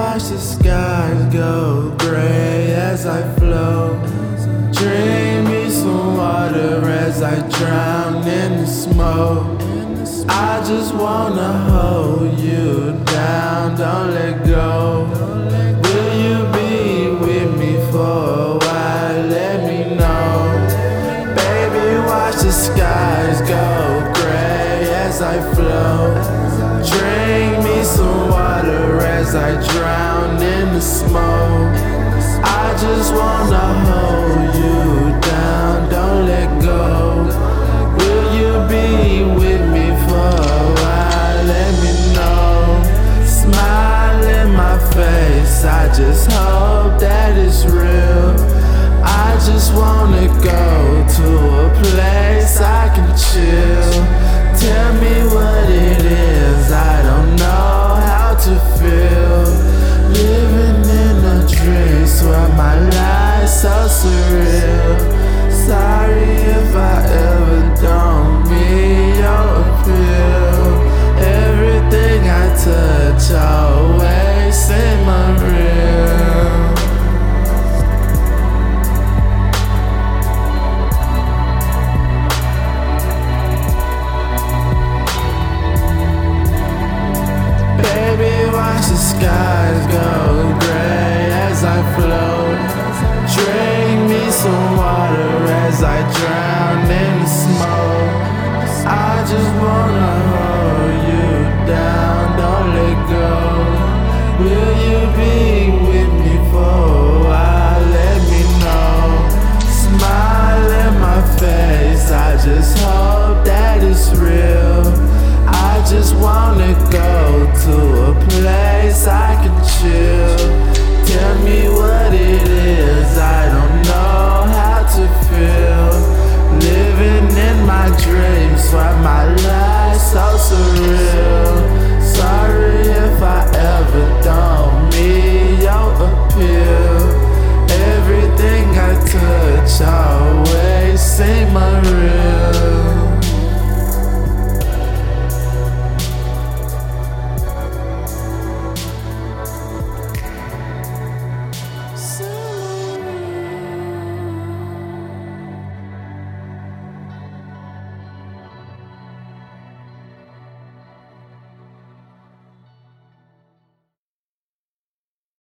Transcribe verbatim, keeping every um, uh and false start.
watch the skies go gray as I float. Drink me some water as I drown in the smoke. I just wanna hold you down, don't let go. Will you be with me for a while? Let me know. Baby, watch the skies go gray as I float. Drink me some water as I drown in the smoke. I just wanna hold